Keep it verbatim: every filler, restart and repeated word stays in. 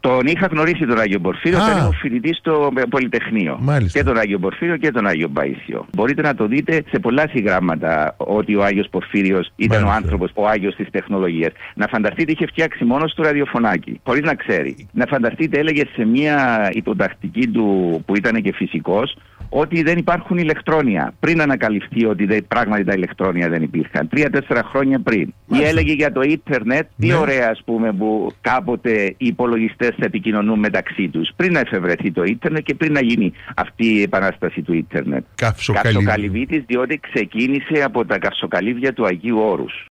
Τον είχα γνωρίσει τον Άγιο Πορφύριο, όταν ήμουν φοιτητής στο Πολυτεχνείο. Μάλιστα. Και τον Άγιο Πορφύριο και τον Άγιο Παΐσιο. Μπορείτε να το δείτε σε πολλά συγγράμματα ότι ο Άγιος Πορφύριος ήταν Μάλιστα. ο άνθρωπος, ο Άγιος της τεχνολογίας. Να φανταστείτε, είχε φτιάξει μόνος του ραδιοφωνάκι, χωρίς να ξέρει. Να φανταστείτε, έλεγε σε μια υποτακτική του που ήταν και φυσικός, ότι δεν υπάρχουν ηλεκτρόνια. Πριν ανακαλυφθεί ότι δεν, πράγματι τα ηλεκτρόνια δεν υπήρχαν. Τρία-τέσσερα χρόνια πριν. Μάλιστα. Ή έλεγε για το ίντερνετ, τι ναι. ωραία ας πούμε που κάποτε οι υπολογιστές θα επικοινωνούν μεταξύ τους. Πριν να εφευρεθεί το ίντερνετ και πριν να γίνει αυτή η επανάσταση του ίντερνετ. Καυσοκαλύβητης, διότι ξεκίνησε από τα καυσοκαλύβια του Αγίου Όρους.